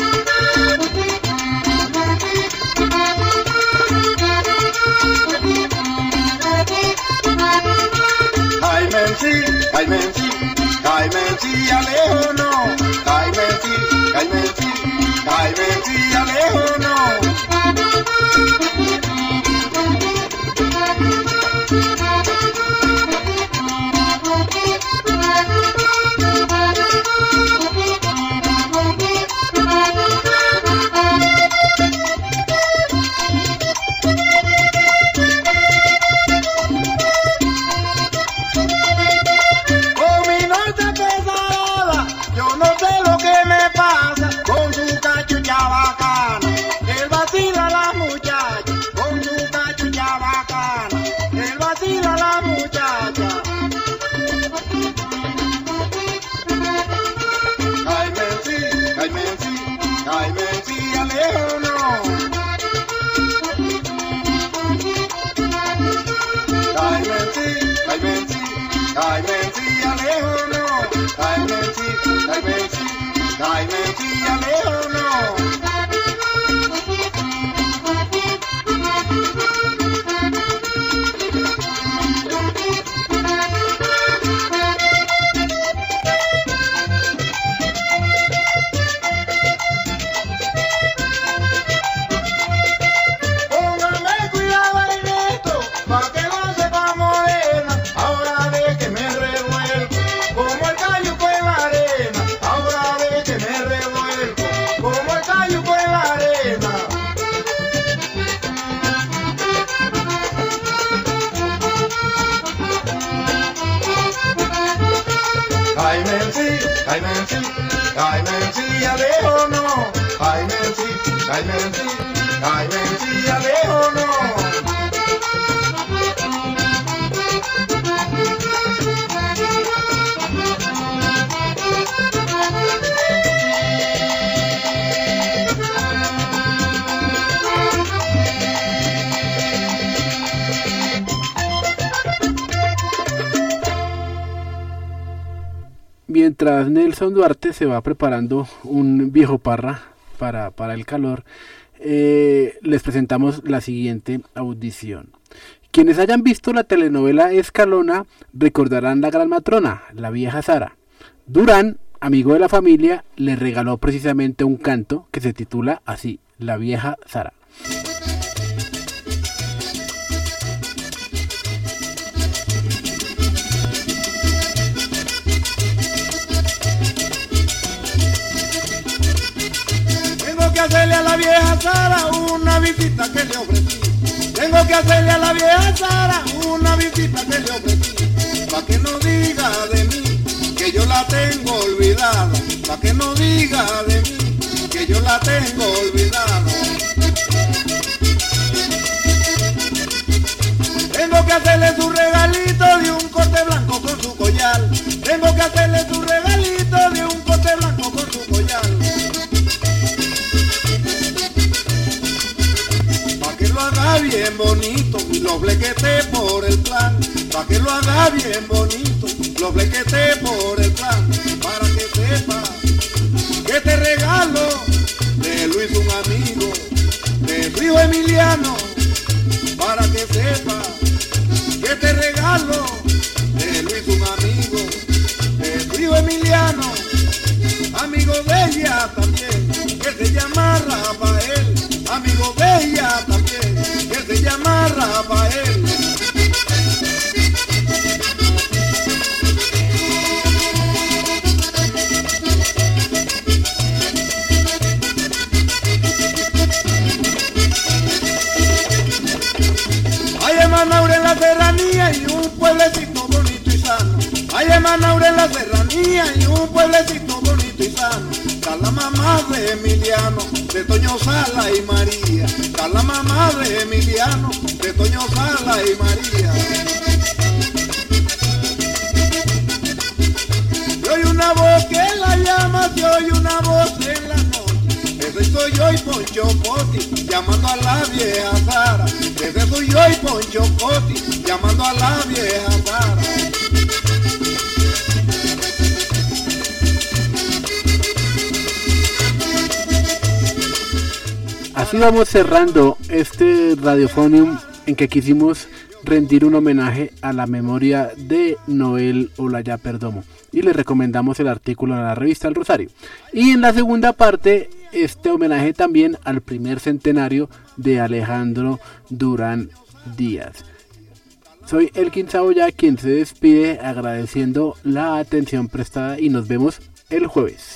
Jaime sí, Jaime sí, Jaime sí, Alejo no, Jaime sí, Jaime sí, Jaime sí, Alejo no. Mientras Nelson Duarte se va preparando un viejo parra para, para el calor, eh, les presentamos la siguiente audición. Quienes hayan visto la telenovela Escalona recordarán la gran matrona, la vieja Sara. Durán, amigo de la familia, le regaló precisamente un canto que se titula así, La vieja Sara. Tengo que hacerle a la vieja Sara una visita que le ofrecí. Tengo que hacerle a la vieja Sara una visita que le ofrecí. Pa' que no diga de mí que que yo la tengo olvidada, pa' que no diga de mí, que yo la tengo olvidada. Tengo que hacerle su regalito de un corte blanco con su collar. Tengo que hacerle su regalito de un corte blanco con su collar. Pa' que lo haga bien bonito y lo blequete por el plan. Pa' que lo haga bien bonito, lo blequete por el plan. Para que sepa que este regalo te lo hizo un amigo de su hijo Emiliano. Para que sepa que este regalo te lo hizo un amigo de su hijo Emiliano, amigo de ella también, que se llama Rafael, amigo de ella también, que se llama Rafael. Manaure en la serranía y un pueblecito bonito y sano. Hay en Manaure en la serranía y un pueblecito bonito y sano. Está la mamá de Emiliano, de Toño Sala y María. Está la mamá de Emiliano, de Toño Sala y María. Se oye una voz que la llama, se oye una voz en la noche. Ese soy yo y Poncho Poti, llamando a la vieja Sara. Ese soy yo y Poncho Poti, llamando a la vieja Sara. Así vamos cerrando este Radiofonium en que quisimos rendir un homenaje a la memoria de Noel Olaya Perdomo y le recomendamos el artículo en la revista El Rosario. Y en la segunda parte, este homenaje también al primer centenario de Alejandro Durán Díaz. Soy Elkin Saboya quien se despide agradeciendo la atención prestada y nos vemos el jueves.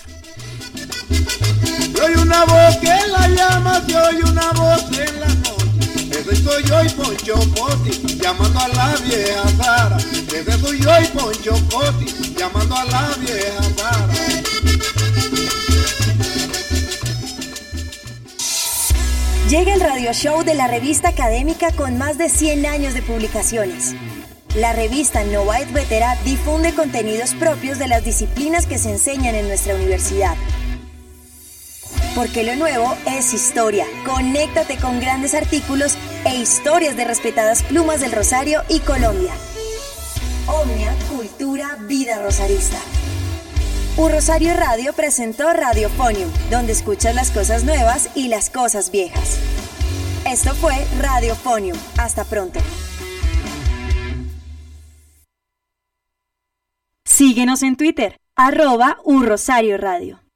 Soy una voz que la llama, soy una voz en la noche. Ese soy yo y Poncho Poti, llamando a la vieja Sara. Ese soy yo y Poncho Poti, llamando a la vieja Sara. Llega el radio show de la revista académica con más de cien años de publicaciones. La revista Novait Vetera difunde contenidos propios de las disciplinas que se enseñan en nuestra universidad. Porque lo nuevo es historia. Conéctate con grandes artículos e historias de respetadas plumas del Rosario y Colombia. Omnia, cultura, vida rosarista. Un Rosario Radio presentó Radiofonium, donde escuchas las cosas nuevas y las cosas viejas. Esto fue Radiofonium. Hasta pronto. Síguenos en Twitter, arroba Un Rosario Radio.